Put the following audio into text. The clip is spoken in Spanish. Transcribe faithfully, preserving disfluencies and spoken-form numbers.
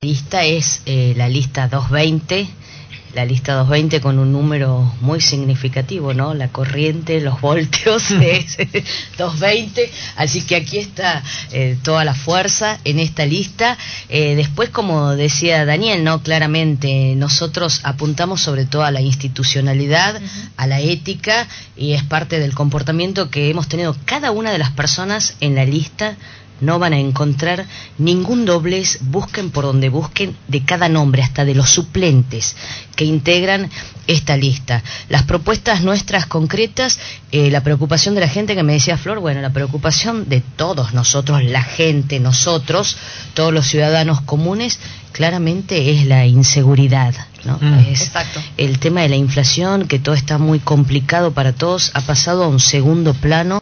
lista es eh, la lista doscientos veinte, la lista doscientos veinte con un número muy significativo, ¿no? La corriente, los voltios de doscientos veinte, así que aquí está eh, toda la fuerza en esta lista. Eh, después, como decía Daniel, ¿no? Claramente nosotros apuntamos sobre todo a la institucionalidad, uh-huh. a la ética, y es parte del comportamiento que hemos tenido cada una de las personas en la lista. No van a encontrar ningún doblez, busquen por donde busquen, de cada nombre, hasta de los suplentes que integran esta lista. Las propuestas nuestras concretas, eh, la preocupación de la gente que me decía Flor, bueno, la preocupación de todos nosotros, la gente, nosotros, todos los ciudadanos comunes, claramente es la inseguridad, ¿no? Mm. Es Exacto. El tema de la inflación, que todo está muy complicado para todos, ha pasado a un segundo plano.